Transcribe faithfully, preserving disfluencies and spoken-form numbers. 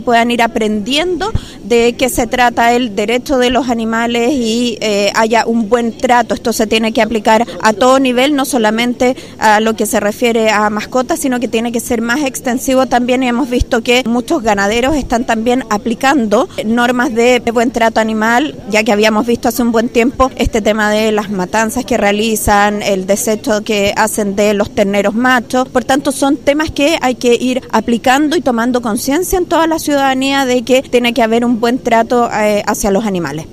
puedan ir aprendiendo de qué se trata el derecho de los animales y eh, haya un buen trato. Esto se tiene que aplicar a todo nivel, no solamente a lo que se refiere a mascotas, sino que tiene que ser más extensivo también, y hemos visto que muchos ganaderos están también aplicando normas de buen trato animal, ya que habíamos visto hace un buen tiempo este tema de las matanzas que realizan, el desecho que hacen de los terneros machos. Por tanto, son temas que hay que ir aplicando y tomando conciencia en toda la ciudadanía de que tiene que haber un buen trato eh, hacia los animales.